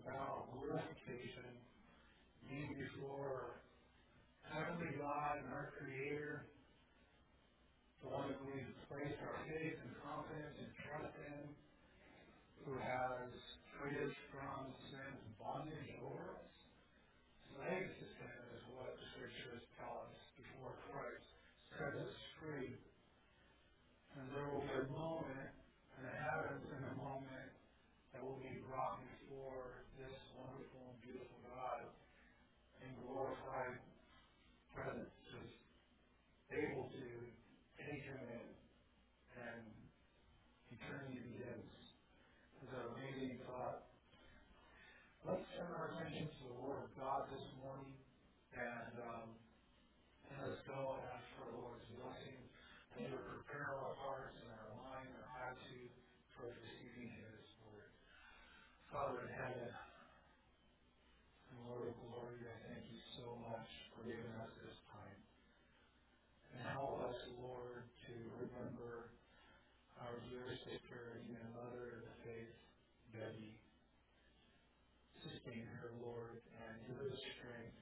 about glorification, being before Heavenly God and our Creator, the one that we place our faith and confidence and trust in, who has freed us from sin's bondage over us. Slaves to sin is what the Scriptures tell us before Christ set us free. And there will be a moment in the heavens and a moment that will be brought before this wonderful and beautiful God in glorified presence, just able to take him in, and eternity begins. It's an amazing thought. Let's turn our attention to the Word of God this morning, and let's go and ask for the Lord's blessing to prepare our hearts and our mind, our attitude for receiving His Word. Father in heaven, and Lord of glory, I thank you so much for giving us this time. And help us, Lord, to remember our dear sister and mother in the faith, Debbie. Sustain her, Lord, and give her strength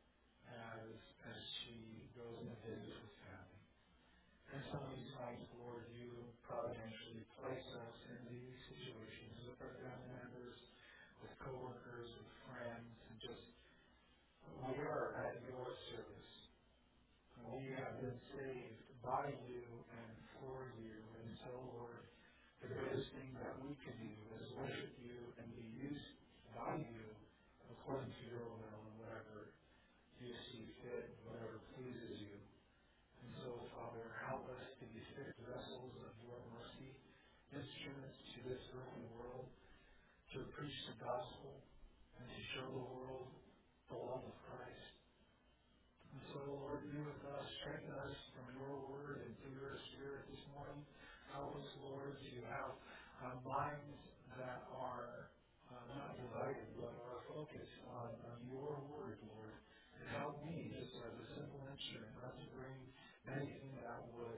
as she goes and visits with family. And some of these times, Lord, you providentially place us in these situations with our family members, with coworkers, with friends, and just we are at your service. We have been saved by you and for you. And so, Lord, the greatest thing that we can do is worship you and be used by you according to your will and whatever you see fit, whatever pleases you. And so, Father, help us to be fit vessels of your mercy, instruments to this earthly world, to preach the gospel and to show the world the love of Christ. And so, Lord, be with us, strengthen us from your word and through your Spirit this morning. Help us, Lord, to have minds that are not divided, but are focused on your word, Lord. And help me, just as a simple instrument, not to bring anything that would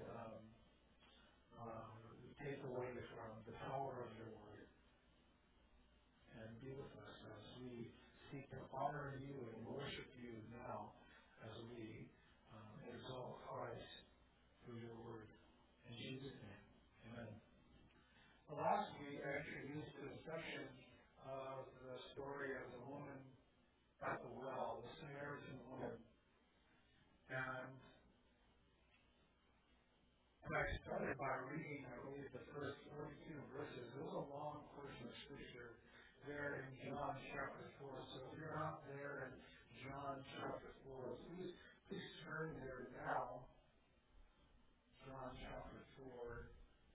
take away from the power of your word. And be with us as we seek to honor you and worship you now, as we exalt Christ through your word. In Jesus' name, amen. Well, last week I introduced a section of the story of the woman at the well, the Samaritan woman. And I started by reading, I believe, the first 42 verses. It was a long portion of Scripture there in John chapter 4. So if you're not there in John chapter 4, please turn there now. John chapter 4.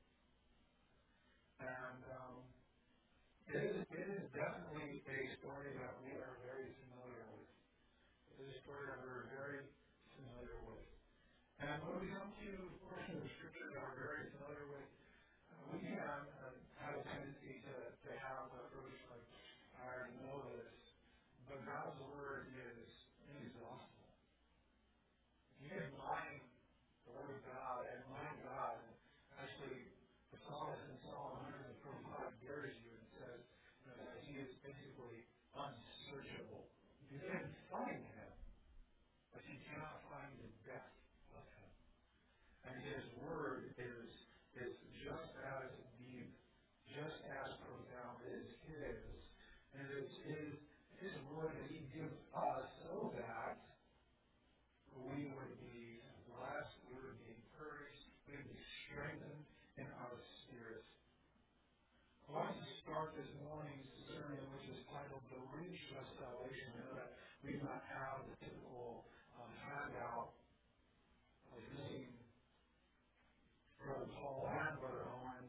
And it is definitely a story that we are very familiar with. It is a story that we're very familiar with. And when we come to portions of Scripture that we're very familiar with, we can have a tendency to have the approach like, I already know this. But God's Word is inexhaustible. You can mine the Word of God and mine God. Actually, the psalmist in Psalm 145 dares you and says that he is basically unsearchable. You can find him, but you cannot find the depth of him. And his Word is just as deep, just as profound as his. And it's his Word that he gives us so that we would be blessed, we would be encouraged, we would be strengthened in our spirits. I want to start this morning's sermon, which is titled The Reach of Salvation. I know that we do not have the typical handout of seeing Brother Paul and Brother Owen,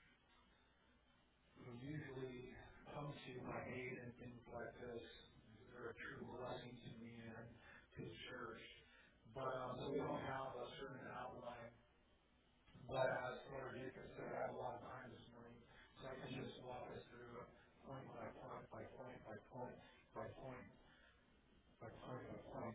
who usually come to my aid in things like this. They're a true blessing to me and to the church. But so we don't have a certain outline. But as Brother Jacob said, I have a lot of time this morning, so I can just walk us through point by point by point by point by point by point by point.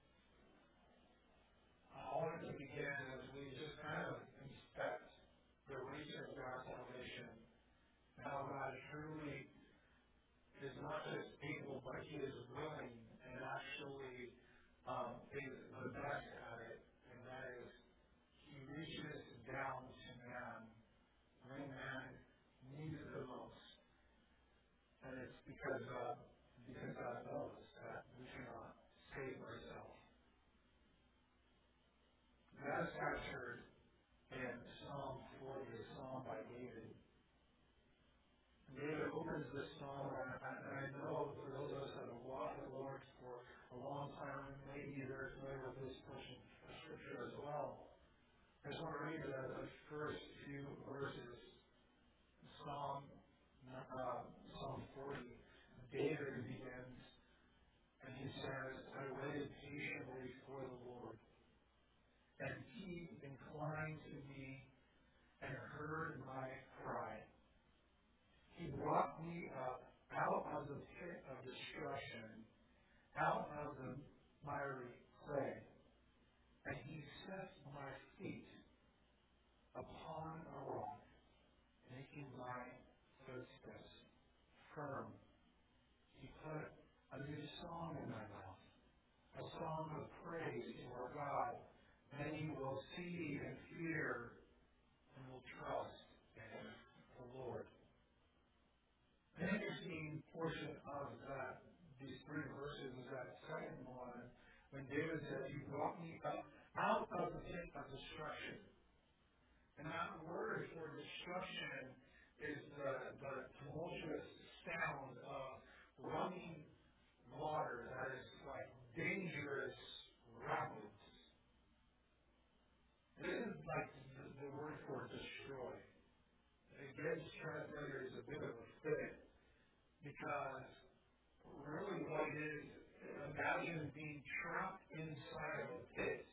I wanted to begin as we just kind of inspect the reach of God's salvation, how God truly is not just able, but he is willing and actually is the best at it. And that is, he reaches down to man when man needs it the most. And it's because God knows that we cannot save ourselves. That is captured in Psalm 40, a psalm by David. David opens this psalm, and I know for those of us that have walked with the Lord for a long time, maybe they're familiar with this portion of Scripture as well. I just want to read the first few verses. Psalm 40. David begins, and he says, I waited patiently for the Lord, and he inclined to me and heard my cry. He brought me up out of the pit of destruction, out of the miry clay, and he set my feet upon a rock, making my footsteps firm. He put a new song in my mouth, a song of praise to our God. Many will see and fear and will trust in the Lord. An interesting portion of these three verses is that second one, when David said, you brought me up out of the pit of destruction. And that word for destruction is the tumultuous sound of running water that is like dangerous rapids. This is like the word for destroy. It gets translated as a bit of a fit. Because really what it is, imagine being trapped inside of a pit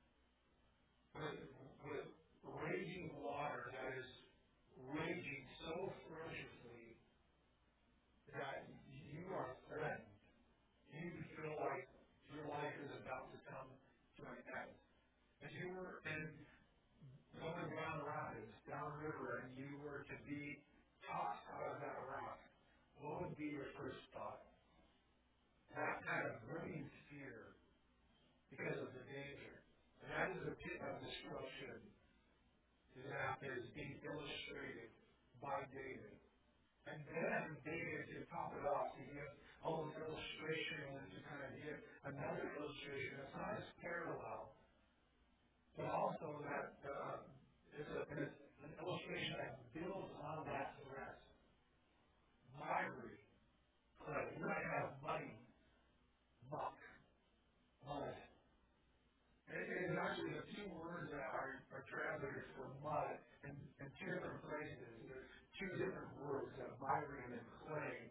with raging water that is raging so ferociously that you are threatened. You feel like your life is about to come to an end. If you were going down rapids, down river, and you were to be tossed out of that raft, what would be your first thought? That kind of burning fear because of the danger. That is a pit of destruction that is being illustrated by David. And then David, to top it off, to give all this illustration and to kind of give another illustration that's not as parallel, but also that it's an illustration that builds on that rest. Miry clay. You might have muddy, muck, mud. It is actually the two words that are translated for mud in two different places. There's two different words, miry and clay.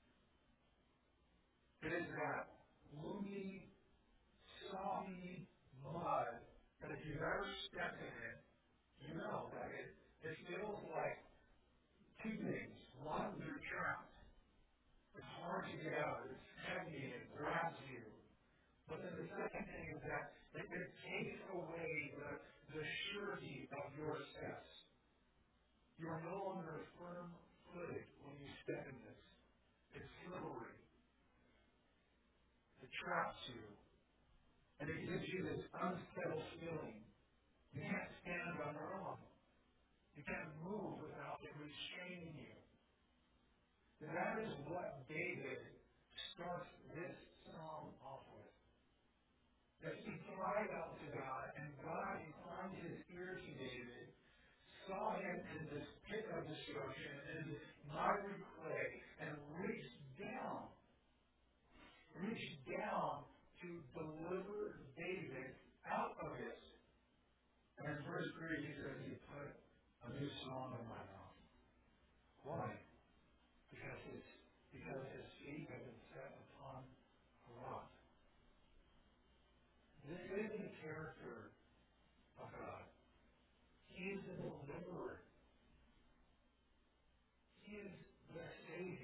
It is that gloomy, soggy mud that if you've ever stepped in it, you know that it feels like two things. One, you're trapped. It's hard to get out. It's heavy. It grabs you. But then the second thing is that it takes away the surety of your steps. You are no longer firm-footed when you step in this. It's slippery. It traps you. And it gives you this unsettled feeling. You can't stand on your own. You can't move without it restraining you. That is what David starts this psalm off with. That he cried out to God, and God inclined his ear to David, saw him in this pit of destruction, in this miry clay, and reached down to deliver David out of it. And in verse 3, he says, he put a new song in my mouth. Why? Because his feet have been set upon a rock. This is the character of God. He is the deliverer. He is the Savior.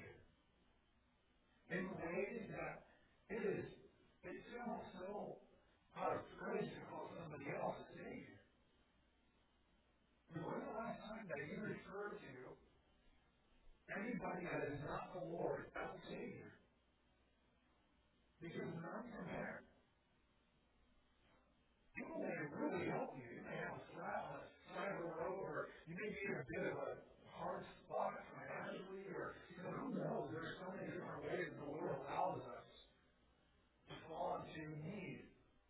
anybody that is not the Lord as a Savior. Because none compare. People may really help you. You may have a flat on the side of the road, or you may be in a bit of a hard spot financially, or who knows? There's so many different ways the Lord allows us to fall into need.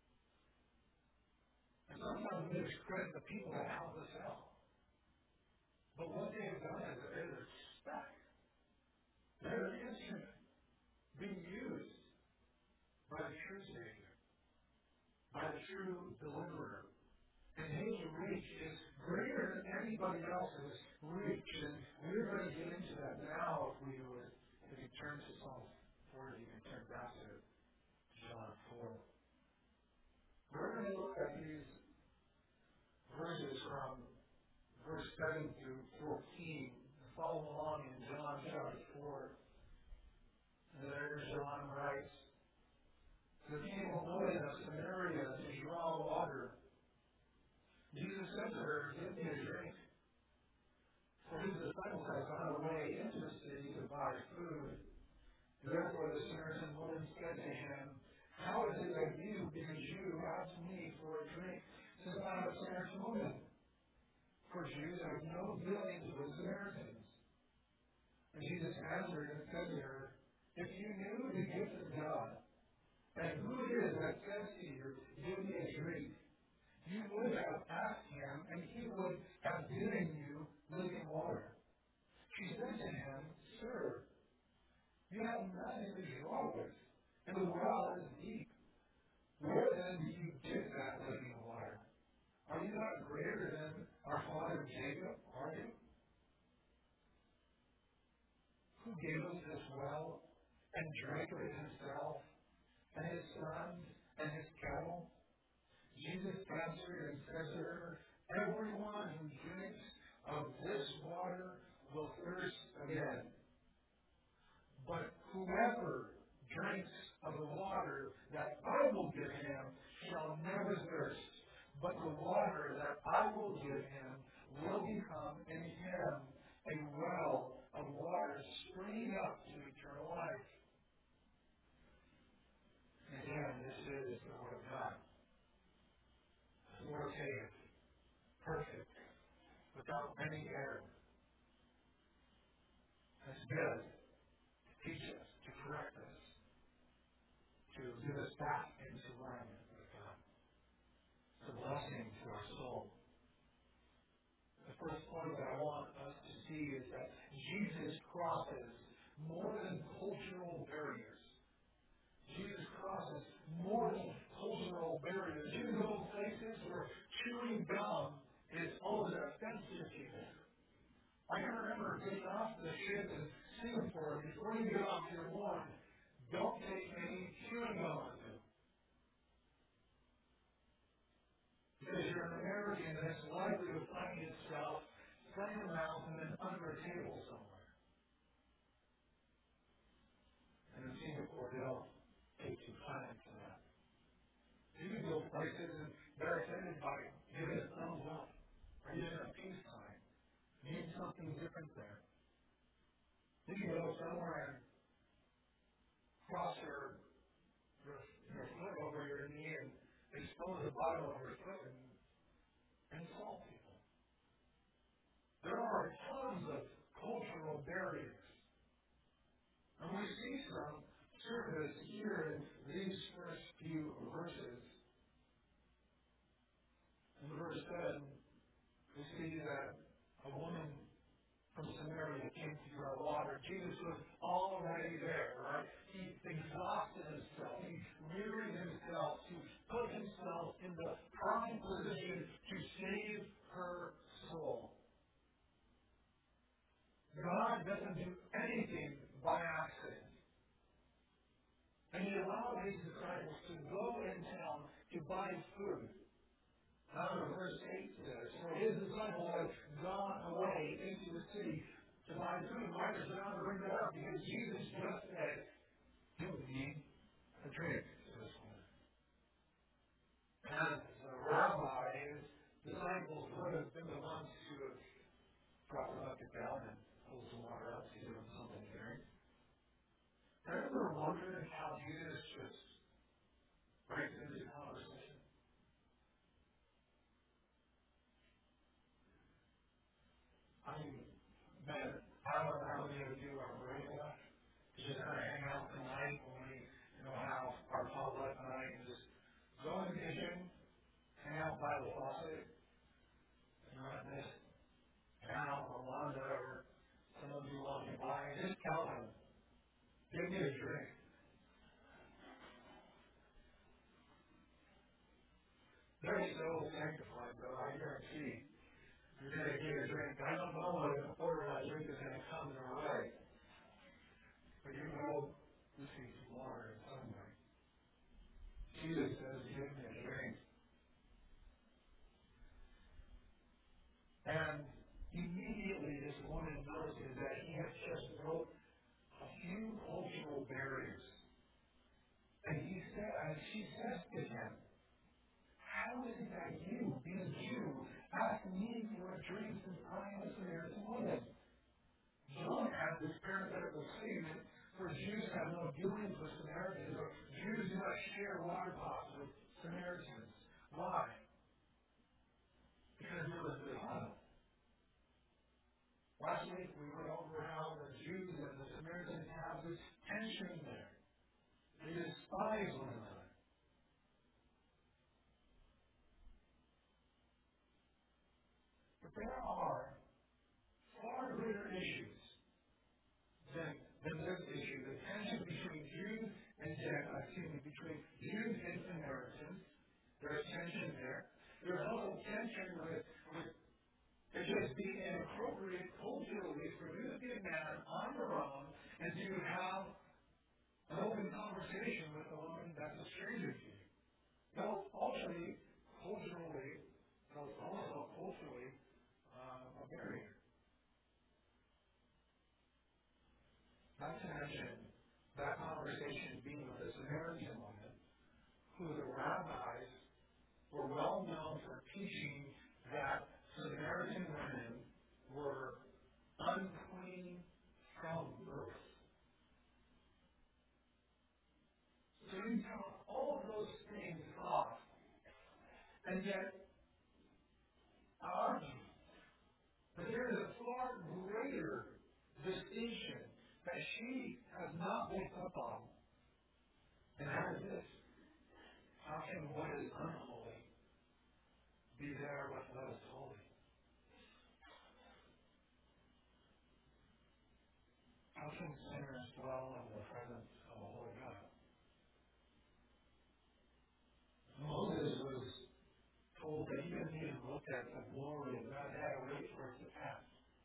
And sometimes we discredit the people that help us out. But what they have done is they're a speck. They're an instrument being used by the true Savior, by the true deliverer. And his reach is greater than anybody else's reach. And we're going to get into that now if we turn to Psalm 40, you can turn back to John 4. We're going to look at these verses from verse 7 through 14. Follow along in John chapter 4. And there John writes, "There came a woman of Samaria to draw water. Jesus said to her, 'Give me a drink.' For his disciples had gone away into the city to buy food. Therefore the Samaritan woman said to him, 'How is it that you, being a Jew, ask me for a drink, since I am a Samaritan woman?' For Jews have no dealings with Samaritans." And Jesus answered and said to her, "If you knew the gift of God, and who it is that says to you, 'Give me a drink,' you would have asked him, and he would have given you living water." She said to him, "Sir, you have nothing to draw with, and the well is deep. Where then do you get that living water? Are you not greater than our father Jacob, are you? Who gave us this well, and drank of it himself, and his sons, and his cattle?" Jesus answered and said to her, "Everyone who drinks of this water will thirst again. But whoever drinks of the water that I will give him shall never thirst. But the water that I will give him will become in him a well of water springing up to eternal life." Again, this is the Word of God. Authoritative, perfect, without any error. It's good to teach us, to correct us, to get us back into alignment with God. It's a blessing to our soul. The first point that I want us to see is that Jesus crosses more than cultural barriers. Jesus crosses more than cultural barriers. You go places where chewing gum is almost offensive to you. I can remember getting off the ship in Singapore. Before you get off, you're warned, don't take any chewing gum with you. Because you're an American that's likely to find itself from your mouth and then under a table somewhere. And in Singapore, they don't take too kindly to that. You can go places and they're offended by giving a thumbs up or giving a peace sign. You need something different there. You can go somewhere and cross your foot over your knee and expose the bottom of your foot and insult people. There are tons of cultural barriers. And we see some surface here in these first few verses. In verse 7, we see that a woman from Samaria came to draw water. Jesus was already there, right? He exhausted himself. He wearied himself to put himself in the prime position to save her soul. God doesn't do anything by accident. And he allowed his disciples to go in town to buy food. Now, verse 8 says, "For his disciples had gone away into the city to buy food." Why does John bring that up? Because Jesus just said, "Give me a drink," to this woman. And the rabbi, his disciples would have been the ones who have brought the bucket down and pulled some water out to give him wondering how Jesus just breaks into the conversation? I mean, man, I don't know how many of you are brave enough to just kind of hang out tonight when we, have our public night and just go in the kitchen, hang out by the faucet, just hang out on the lawn, whatever. Some of you walking by, and just tell them, give me a drink. They're so sanctified, though, I guarantee. You're going to get a drink. I don't know what an order that drink is going to come their way. But you know, this is water in some way. Jesus says, give me a drink. And immediately this woman notices that he has just broke a few cultural barriers. And she says to him, how is it that you, being a Jew, ask me for a drink since I am a Samaritan woman? John had this parenthetical statement, for Jews have no dealings with Samaritans, or Jews do not share water pots with Samaritans. Why? Because there was this huddle. Last week we went over how the Jews and the Samaritans have this tension there. They despise one another. But there are far greater issues than this issue. The tension between Jews and between Jews and Samaritans. There's tension there. There's also tension with it just being inappropriate culturally for you to be a man on your own and to have an open conversation with a woman that's a stranger to you. That's culturally, that's also culturally a barrier. Not to mention that conversation being with a Samaritan woman who the rabbis were well known for teaching that Samaritan women were unclean from birth. So you count all of those things off, and yet argue that there is a far greater distinction that she has not picked up on. And that is this. How can what is unholy be there with what is holy? How can sinners dwell in the presence of a holy God? Moses was told that he didn't even look at the glory of God, had to wait for it to pass.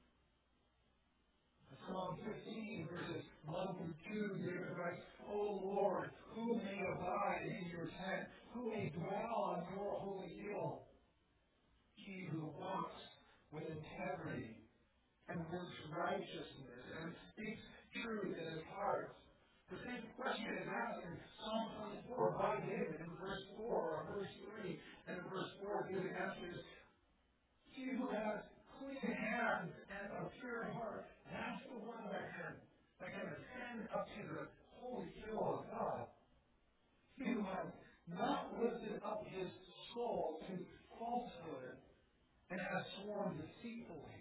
In Psalm 15, verses 1 through 2, David writes, O Lord, who may abide in your tent? Who may dwell on your holy hill? He who walks with integrity and works righteousness and speaks truth in his heart. The same question is asked in Psalm 24 by David in verse 4 or verse 3. And in verse 4, David answers, he who has clean hands and a pure heart, that's the one that can ascend up to the holy hill of God. He who has not lifted up his soul to falsehood and has sworn deceitfully.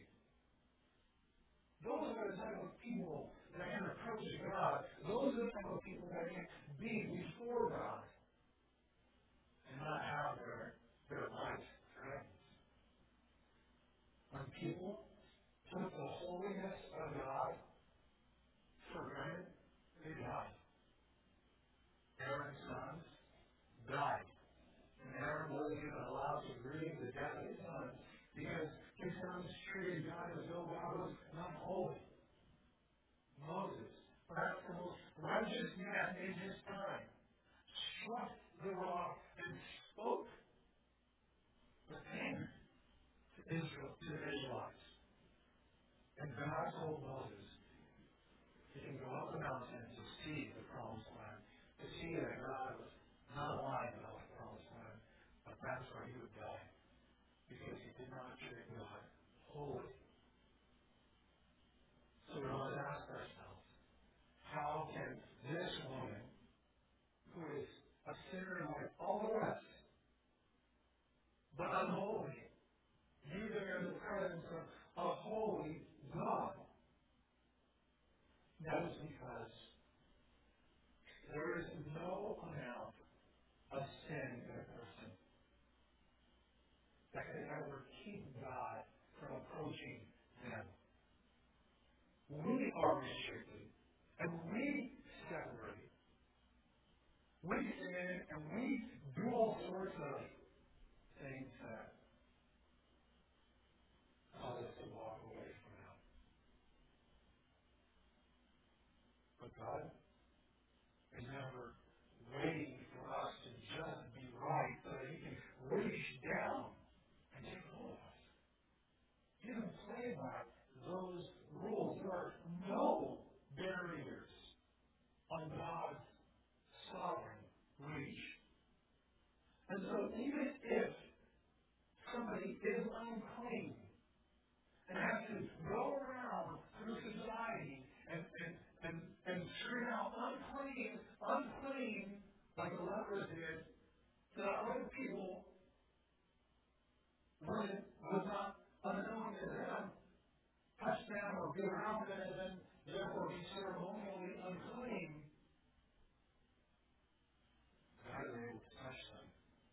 Those are the type of people that can approach God. Those are the type of people that can be before God and not have their life threatened. When people took the holiness of God for granted, they died. Aaron's sons died. And Aaron wasn't even allowed to grieve the death of his sons because his sons treated God as though God was not holy. Moses, perhaps the most righteous man in his time, struck the rock and spoke with anger to Israel, to the Israelites. And God told Moses, you can go up the mountain to see the promised land, to see that God was not lying about the promised land, but that's where he would die, because he did not treat God holy. So we must ask ourselves, how can this woman That is because there is no amount of sin in a person that can ever keep God from approaching them. We are restricted, and we separate. We sin, and we do all sorts of things that cause us to walk away from Him. But God is never waiting for us to just be right so that He can reach down and take hold of us. He doesn't play by those rules. There are no barriers on God's sovereign reach. And so even if somebody is unclean and has to go around through society and scream out unclean, like the lepers did, so that other people, when it was not unknown to them, touch them or be around them and then therefore be ceremonially unclean, God is able to touch them.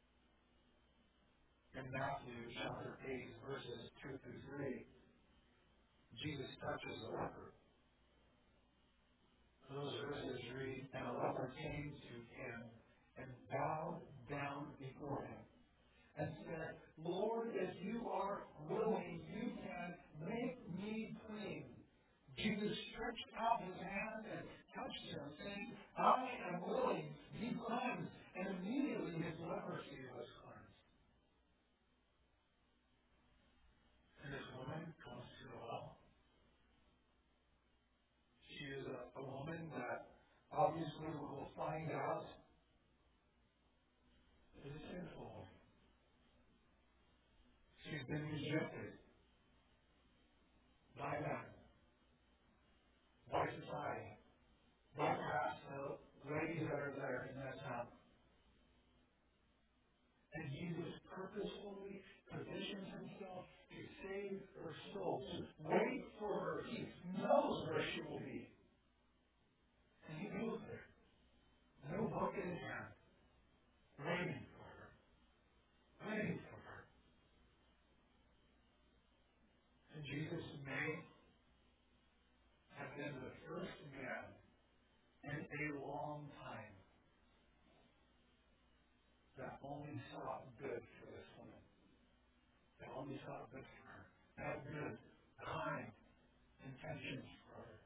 In Matthew chapter 8, verses 2 through 3, Jesus touches a leper. Those verses read, "And a leper came to him and bowed down before him and said, Lord, if you are willing, you can make me clean. Jesus stretched out his hand and touched him, saying, I am willing, be cleansed. And immediately his leprosy was cleansed. And this woman comes to the well. She is a woman that obviously we will find out is a sinful woman. She's been rejected by men, by society, by perhaps the ladies that are there in that town. And Jesus purposefully positions himself to save her soul, to wait for her. He knows where she will be. And he goes there. No bucket in hand. Waiting for her. Waiting for her. And Jesus may have been the first man in a long time that only sought good for this woman. That only sought good for her. Had good, kind intentions for her.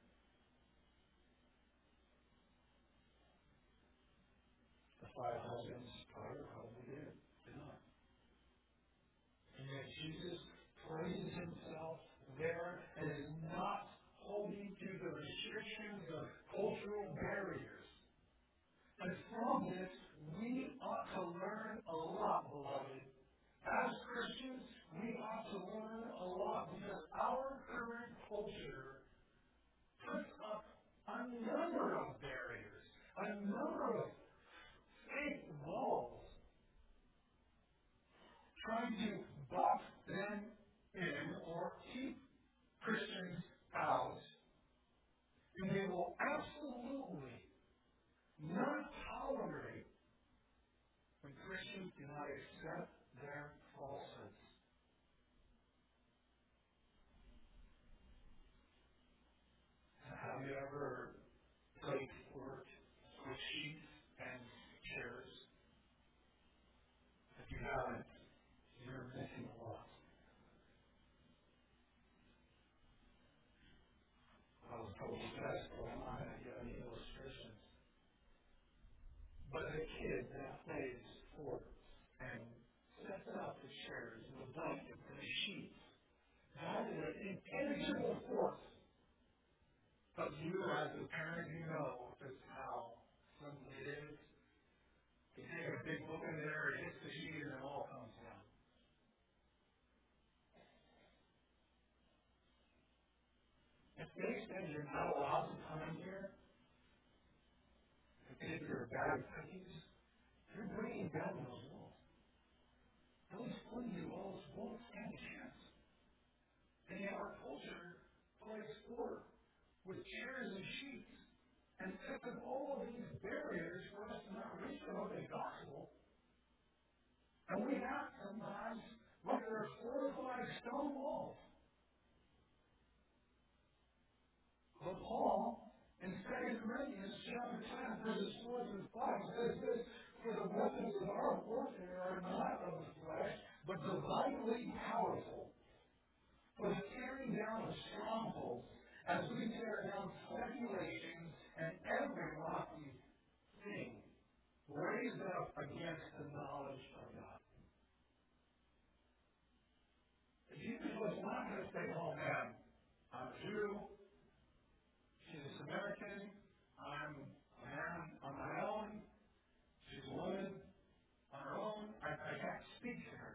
The five husbands probably did not. And yet Jesus places himself there and is not holding to the restrictions of cultural barriers. And from this, we ought to learn a lot, beloved. As Christians, we ought to learn a lot because our current culture puts up a number of barriers, a number of fake walls, trying to box them in or keep Christians out. And they will absolutely not tolerate when Christians do not accept their falsehoods. Have you ever played sport with sheets and chairs? If you haven't, you're missing a lot. I was told best, but I'm not going to give any illustrations. But a kid that plays sports and sets up the chairs and the blankets and the sheets, that is an intangible force. But you, as a parent, you know just how simple it is. You take a big book in there, it hits the sheet, and it all comes down. If they said you're not allowed to come in here and take your bag of cookies, you're bringing down those walls. Those flimsy walls won't stand a chance. And yet our culture plays sport with chairs and sheets, and set up all of these barriers for us to not reach the Holy Gospel. And we act sometimes like there are fortified stone walls. But Paul, in 2 Corinthians chapter 10, verses 4 through 5, says this, for the weapons of our warfare are not of the flesh, but divinely powerful, for the tearing down of strongholds, as we tear down speculations and every lofty thing raised up against the knowledge of God. Jesus was not going to say, oh man, I'm a Jew, she's a Samaritan, I'm a man on my own, she's a woman on her own, I can't speak to her.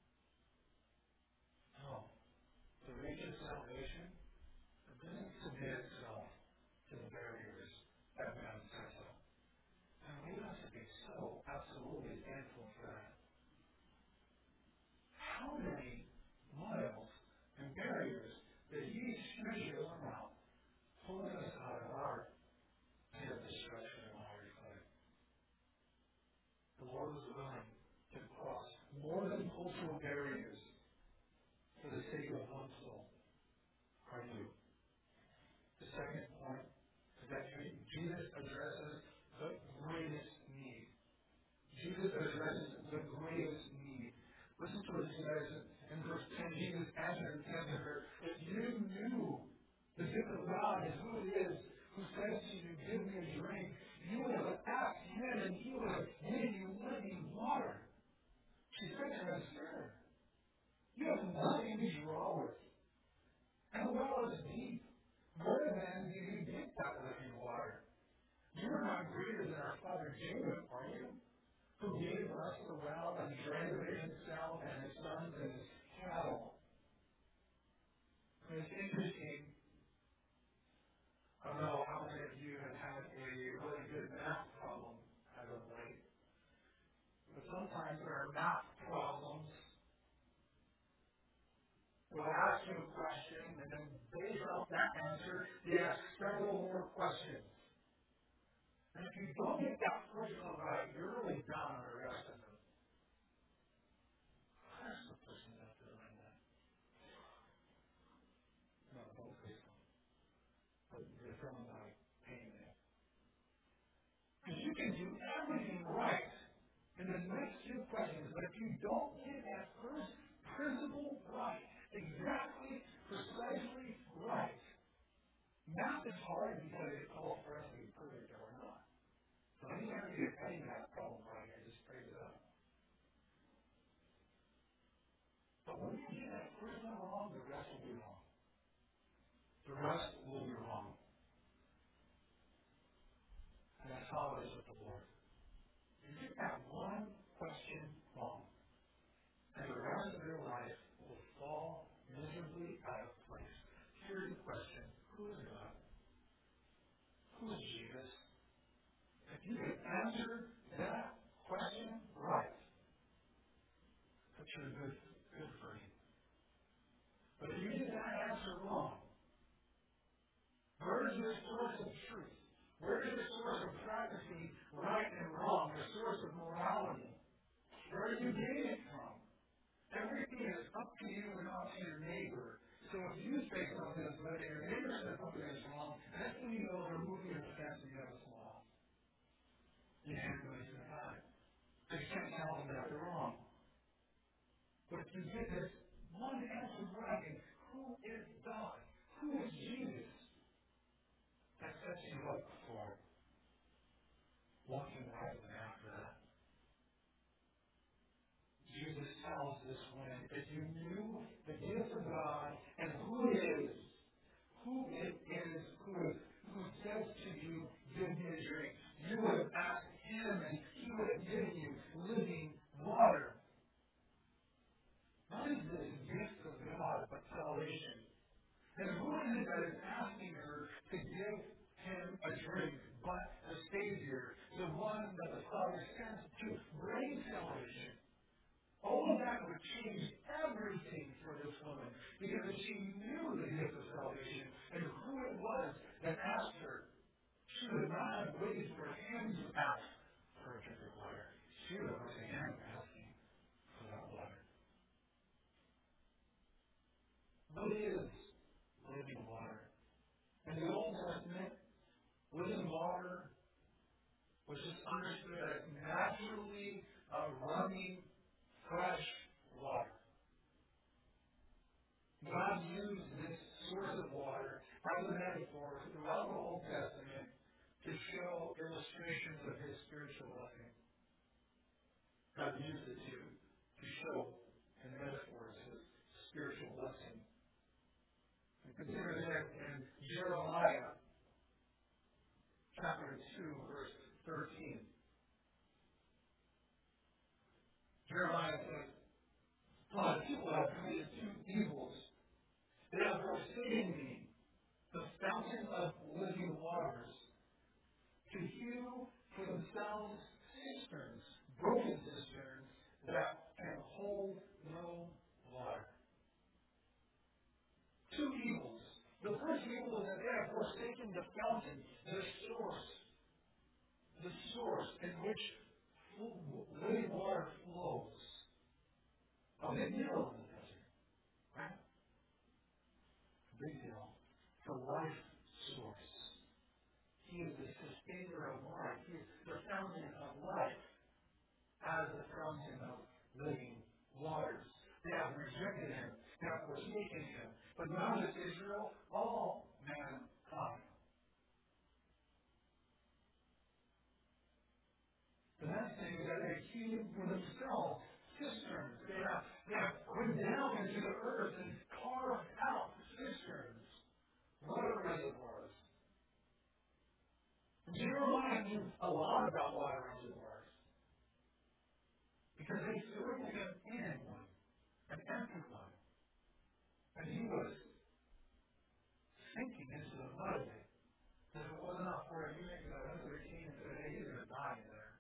No. To reach a salvation, it doesn't submit itself to the barriers that man sets up. And we have to be so absolutely thankful for that. How many miles and barriers that he stretches around, pulling us out of our pit of destruction and miry clay. The Lord was willing to cross more than cultural barriers for the sake of one soul. Are you? The second point is that Jesus addresses the greatest need. Jesus addresses the greatest need. Listen to what he says in verse 10. Jesus answered and said to her, if you knew the gift of God is who it is who says to you, give me a drink, you would have asked him and he would have given you living water. She said to him, sir, you have nothing to draw with, and the well is deep. Where then do you get that living water? You are not greater than our father Jacob, are you? Who gave us the well and drank of it himself and his sons and his cattle. It's interesting. I don't know how many of you have had a really good math problem as of late. But sometimes there are math problems. We'll ask you a question, and then based off that answer, they ask several more questions. And if you don't get that first one right, you're really down on the rest of them. That's the person that's doing that. No, don't face them. But you're feeling like pain there. Because you can do everything right in the next few questions, but if you don't get that first principle right, exactly, precisely right, math is hard because it calls for us to be perfect or not. So anytime you get any math problem right, I just praise it up. But when you get that first one wrong, the rest will be wrong. The rest will be wrong. And that's how it is with the Lord. You get that one question wrong, and the rest of your life will fall miserably out of place. Here's the question. Who is God? Who is Jesus? If you can answer that question right, that's your good for you. But if you get that answer wrong, where is your source of truth? Where is the source of practicing right and wrong? The source of morality? Where are you getting it from? Everything is up to you and not to your neighbor. So if you say something is good and your neighbor says something is wrong, next thing you know, they're moving your fence and you have a small. You can't do anything about it. Because you can't tell them that they're wrong. But if you get this one answer right, and who is God? Who is Jesus? That sets you up for walking right after that. Jesus tells this woman, if you knew the gift of God and who it is who says to you, give me a drink, you would have asked him and he would have given you living water. What is this gift of God but salvation? And who is it that is asking her to give him a drink but the Savior, the one that the Father sent to bring salvation? All of that would change everything for this woman, because if she knew the gift of salvation and who it was that asked her, she would not have waited for her hands out for a drink of water. She would have raised her hand asking for that water. What is living water? In the Old Testament, living water was just understood as naturally running, fresh water. God used this source of water as a metaphor throughout the Old Testament to show illustrations of His spiritual blessing. God used it to show in metaphors His spiritual blessing. And consider that in Jeremiah chapter 2, verse 13. Jeremiah says, "My people have committed two evils. They have forsaken me, the fountain of living waters, to hew for themselves cisterns, broken cisterns, that can hold no water." Two evils. The first evil is that they have forsaken the fountain, the source in which living water flows. A big deal in the desert, right? A big deal. The life source. He is the sustainer of life. He is the fountain of life as the fountain of living waters. They have rejected Him. They have forsaken Him. But not just Israel, all mankind. The next thing is that they hewn for themselves cisterns. They have went down into the earth and carved out cisterns, water reservoirs. Jeremiah knew a lot about water reservoirs because they threw him in one, an empty one. And he was sinking into the mud of it. If it was not for a eunuch that went to the king and said, "Hey, he's going to die in there."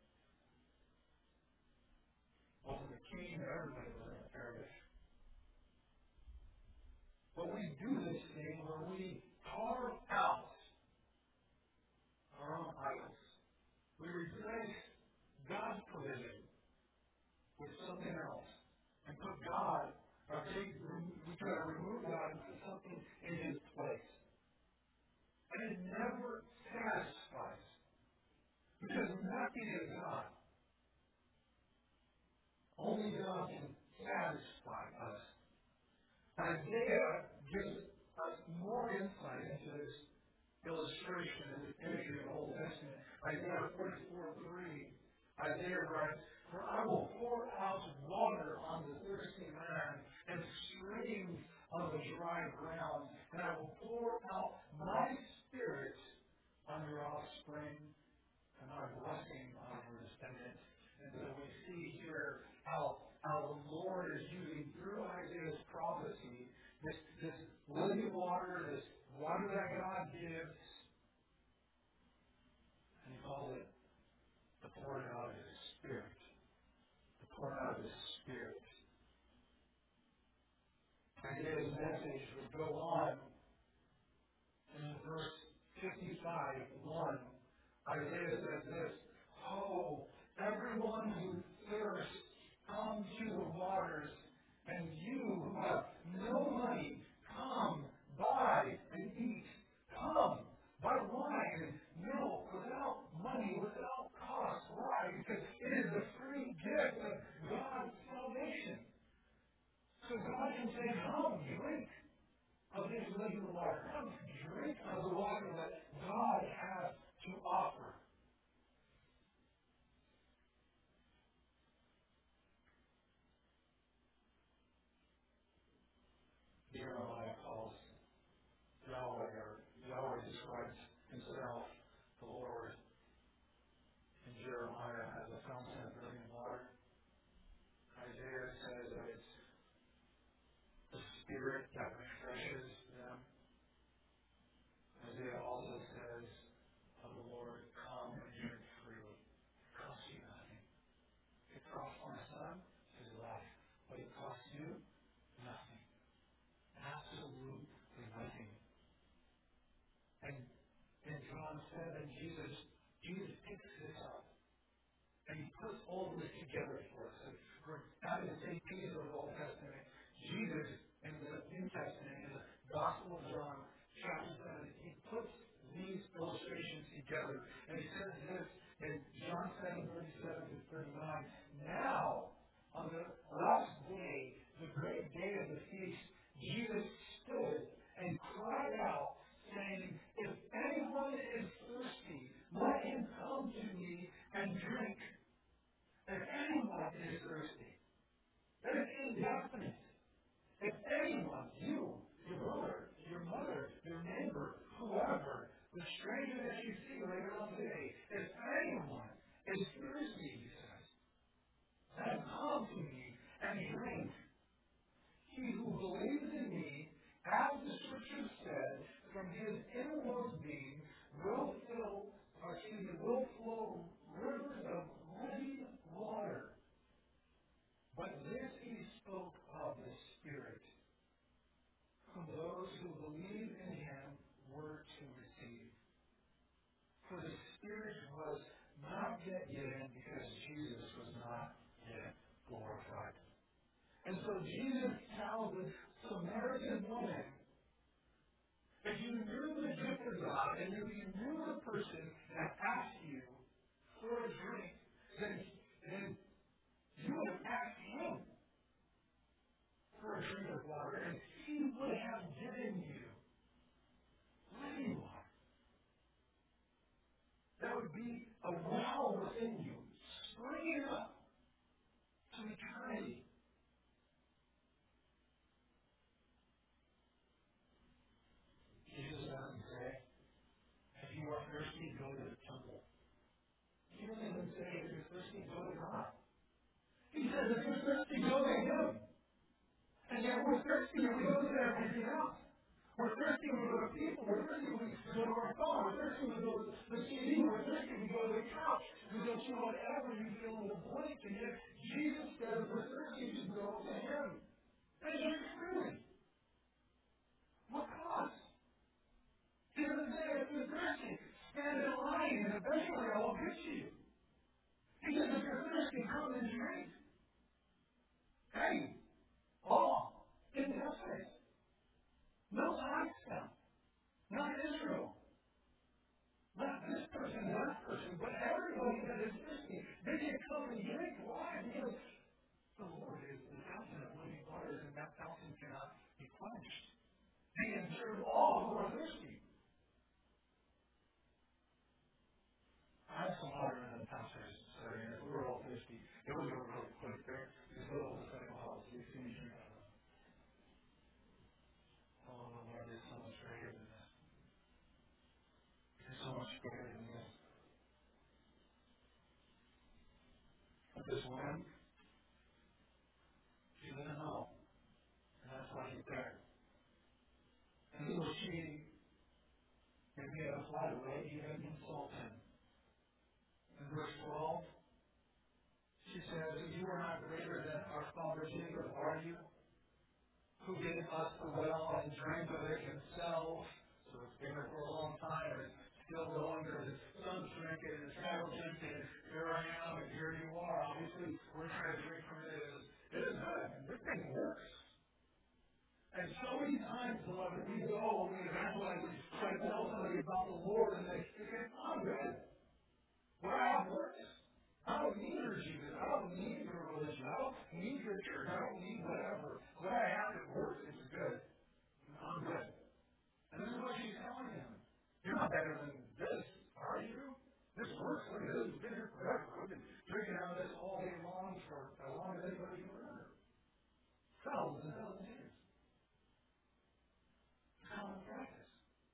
Well, the king, everybody was going to perish. But we do this thing where we carve out our own idols. We replace God's provision with something else and put God, we try to remove God and put something in His place. And it never satisfies. Because nothing is God. Only God can satisfy us. Isaiah gives us more insight into this illustration and this imagery of the Old Testament. Isaiah 44:3. Isaiah writes, "For I will pour out water on the thirsty land and streams on the dry ground, and I will pour out my Spirit on your offspring and my blessing on your descendants." And so we see here how the Lord is using through Isaiah's prophecy this living water, this water that God gives, and He calls it the pouring out of His Spirit. The pouring out of His Spirit. Isaiah's message would go on in verse 55:1. Isaiah says this, "Oh, everyone who thirsts, come to the waters, and you who have no money, come, buy and eat. Come, buy wine and milk without money, without cost." Why? Because it is the free gift of God's salvation. So God can say, "Come, drink of this living water. Come, drink of the water that God has to offer." Jeremiah calls Yahweh, or Yahweh describes Himself, the Lord, in Jeremiah as a fountain of living water. Isaiah says that it's the Spirit that refreshes them. Isaiah also says of the Lord, "Come and drink freely. It costs you nothing." It costs my son his life, but it costs you nothing. Absolutely nothing. And said, and Jesus picks this up. And he puts all of this together for us. And we're having to take pieces of the Old Testament, Jesus in the New Testament, in the Gospel of John, chapter 7. He puts these illustrations together. And he says this in John 7:37 to 39. Now, on the last day, the great day of the feast, Jesus stood and cried out, saying, if anyone is thirsty, let him come to me and drink. If anyone is thirsty, that is indefinite. If anyone, you, your brother, your mother, your neighbor, whoever, the stranger that you see later on today, if anyone is thirsty, he says, let him come to me and drink. He who believes in me, as the scripture said, from his innermost being will flow rivers of living water. But this he spoke of the Spirit, whom those who believe in him were to receive. For the Spirit was not yet given because Jesus was not yet glorified. And so Jesus tells the Samaritan woman, if you knew the gift of God, and if you knew the person that asked you for a drink, then you would have asked him for a drink of water, and he would have given you living water. That would be a well within you, springing up to eternity. Jesus doesn't say, if you are thirsty, go to the temple. He doesn't even say, if you're thirsty, go to God. He says, if you're thirsty, go to him. And yet we're thirsty and we go to everything else. We're thirsty when we go to people. We're thirsty when we go to our phone. We're thirsty when we go to the TV. We're thirsty when we go to the couch. We go to whatever you feel in the blank. And yet Jesus says, if we're thirsty, just go to him. And drink freely. What cost? He doesn't say, if you're thirsty, stand in line and eventually I will get you. He says, if you're thirsty, come and drink. Hey, all indefinite. No time stamp. Not Israel. Not this person, that person, but everybody that is thirsty. They can come and drink. Why? Because the Lord is the fountain of living waters, and that fountain cannot be quenched. He can serve all who are thirsty. I have some water in the pastor's setting, and we're all thirsty. It was a real quick there. Just go to the second house. You see me drink out of it. Oh, the Lord is so much greater than this. He's so much greater than this. But this woman, she didn't know. And that's why he's there. And so she maybe had a flight away, he had insult him. In verse 12, she says, you are not greater than our father Jacob, are you? Who gave us the well and drank of it himself. So it's been there for a long time, and it's still going, because his sons drink it, and his cattle drink it, and here I am, and here you are. Obviously, we're trying to drink from it. It is good. This thing works. And so many times, beloved, we go, we evangelize, we try to tell somebody about the Lord, and they say, I'm good. What I have works. I don't need your Jesus. I don't need your religion. I don't need your church. I don't need whatever. What I have that works is good. I'm good. And this is what she's telling him. You're not better than this, are you? This works. Look at this. We've been here forever. We've been drinking out of this all day long for as long as anybody can remember. Thousands and thousands of years. Common practice.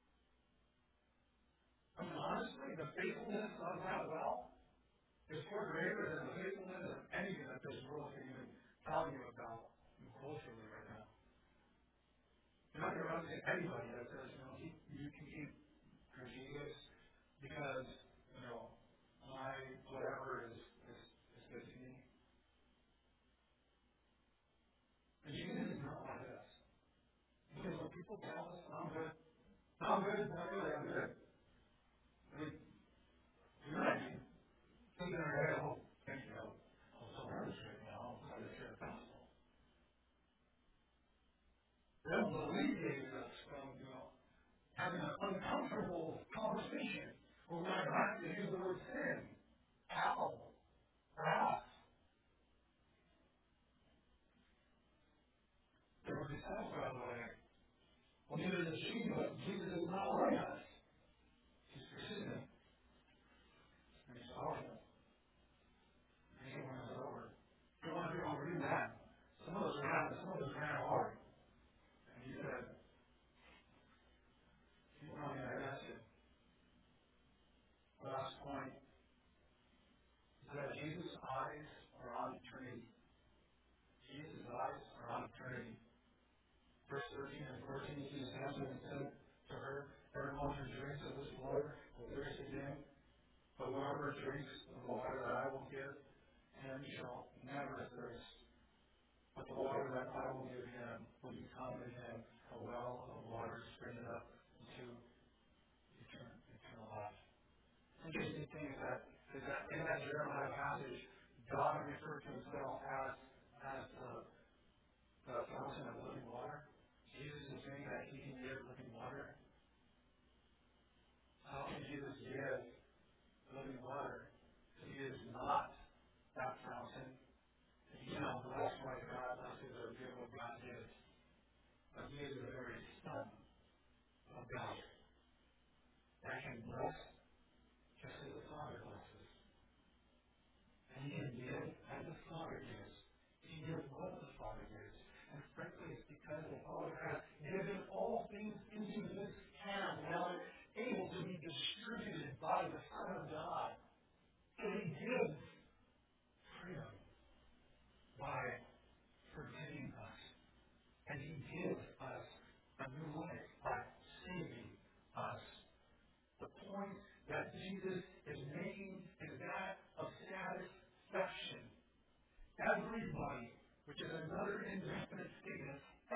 I mean, honestly, the faithfulness of that well is far greater than the faithfulness of anything that this world can even tell you about culturally right now. You're not going to run into anybody that says, you can keep your Jesus because, my whatever is good to me. And Jesus is not like this. Because when people tell us, I'm good, not really, I'm good. I mean, towards sin, hell, wrath. There will be times, by the way. Well, neither does she, but Jesus is not like us. He's persistent. And he's powerful. And he wins us over. You want to do that. Some of us ran hard. And he said, he's not going to ask it. Last point is that Jesus' eyes are on eternity. Jesus' eyes are on eternity. Verse 13 and 14, Jesus answered and said to her, everyone who drinks of this water will thirst again, but whoever drinks of the water that I will give him shall never thirst. But the water that I will give him will become in him a well of water springing up into eternal life. Interesting thing is that in that Jeremiah passage, God referred to himself as the fountain of living water. Jesus is saying that he can give living water. How can Jesus give living water if he is not that fountain? If he's not blessed by God, that's to give what God gives. But he is the very Son of God that can bless just as the Father blesses. And he can give as the Father gives. He gives what the Father gives. And frankly, it's because the Father has given all things into his hand, now able to be distributed by the Son of God. So he gives freedom by forgiving us. And he gives us a new life by saving us. The point that Jesus is making is that of satisfaction. Everybody, which is another indefinite statement,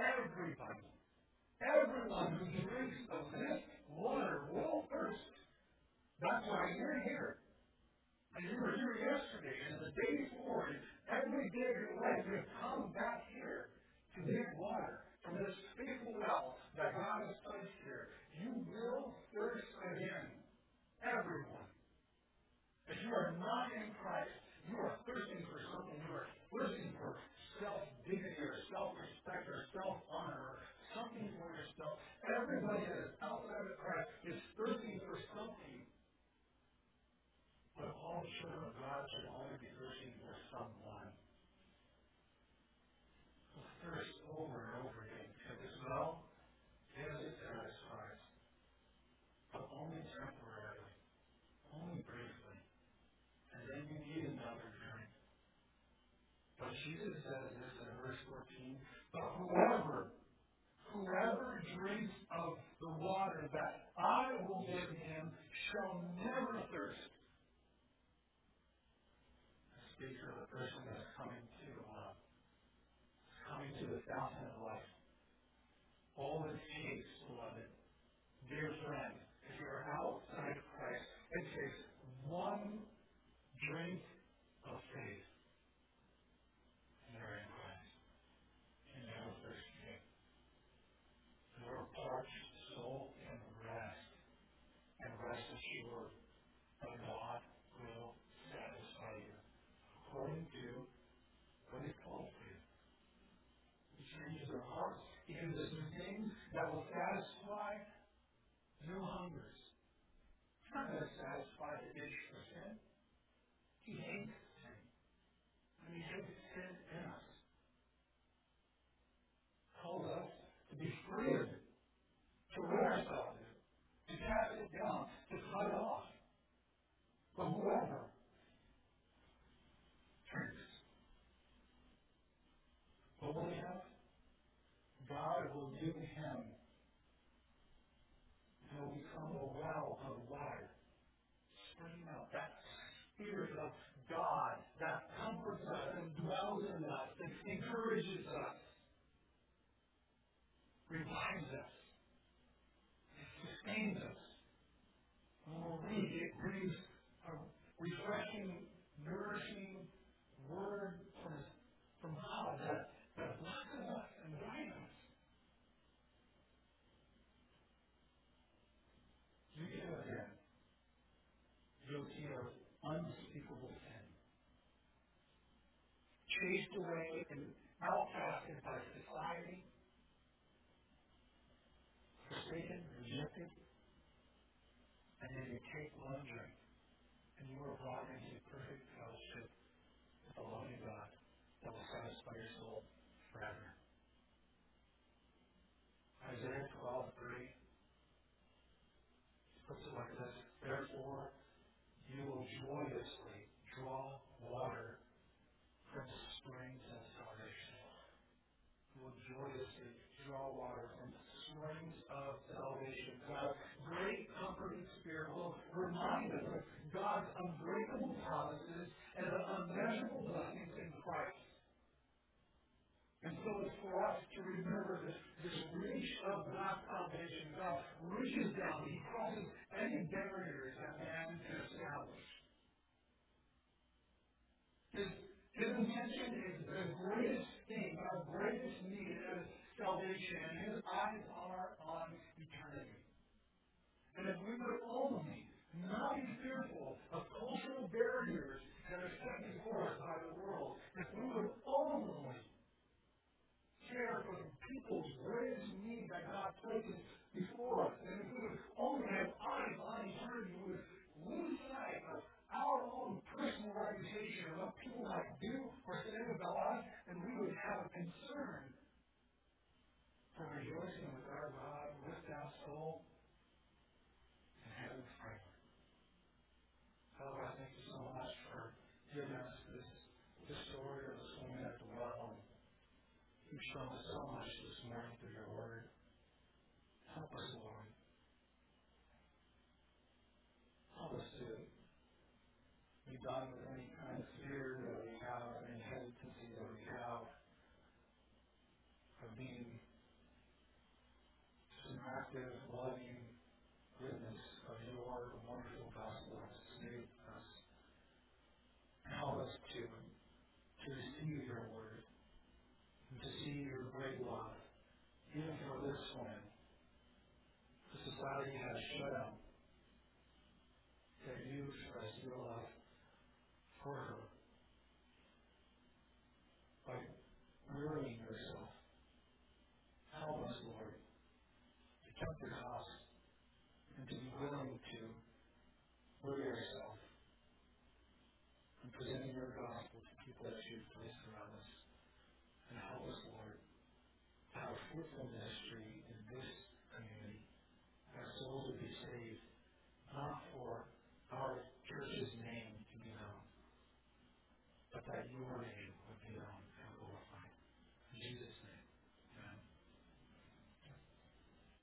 everyone who drinks of this water will thirst. That's why you're here. And you were here yesterday and the day before, and every day of your life you have come back here to get water from this faithful well that God has placed here. You will thirst again. Everyone. If you are not in Christ, you are thirsting for something. You are thirsting for self-dignity or self-respect or self-honor or something for yourself. Everybody that is outside of Christ is thirsting for something. But all children of God should only be thirsting for someone. We'll thirst over and over again because this well, yes, it satisfies, but only temporarily, only briefly. And then you need another drink. But Jesus says this in verse 14, but whoever drinks of the water that I will give him shall never thirst. This speaks of the person that's coming to the fountain of life. All it takes, beloved, dear friend, if you're outside of Christ, it takes one drink of faith. You're in Christ. You never thirst again. Your parched soul can rest. And rest assured that God will satisfy you according to what He's called for you. He changes our hearts. He gives us new things that will satisfy new hungers. He's not going to satisfy the itch for sin. He hates sin. And He hates sin in us. He calls us to be free of it, to rid ourselves of it, to cast it down, to cut it off. But whoever drinks, what will he have? God will give him. He will become a well of water, springing out. That Spirit of God that comforts us and dwells in us and encourages us, revives us, sustains us. When we read, it brings a refreshing, nourishing word from God that blesses us and guides us. You give again. You'll guilty of unspeakable sin, chased away and outcasted by society, forsaken, rejected, and then you take one drink, and you are brought into perfect fellowship with the loving God that will satisfy your soul forever. Isaiah 12:3 puts it like this: Therefore, you will joyously draw water from springs of salvation. You will joyously draw water from springs of salvation. God's great comforting Spirit will remind us of God's unbreakable promises and the unmeasurable blessings in Christ. And so it's for us to remember this reach of God's salvation. God reaches down. He crosses any barriers that man can establish. His intention is the greatest thing, our greatest need is salvation. And his eyes are on eternity. And if we would only not be fearful of cultural barriers that are set before us by the world, if we would only care for the people's greatest need that God places before us, and if we would only have eyes on eternity, we would lose sight of our own personal reputation, of what people might do or say about us, and we would have a concern for rejoicing with our God, with our soul, and heaven forever. Father, I thank you so much for giving us this story of this woman at the well. You've shown us so much this morning through your word. Help us, Lord. Help us to be done with any kind of fear that we have, any hesitancy that we have of being just an active, loving witness of your wonderful gospel that has saved us. Help us to receive your word and to see your great love, even for this woman. The society has shut out that you express your love for her by wearying yourself. Help us, Lord, to count the cost and to be willing to weary ourselves and presenting your gospel to people that you've placed around us. And help us, Lord, to have a fruitful ministry in this community.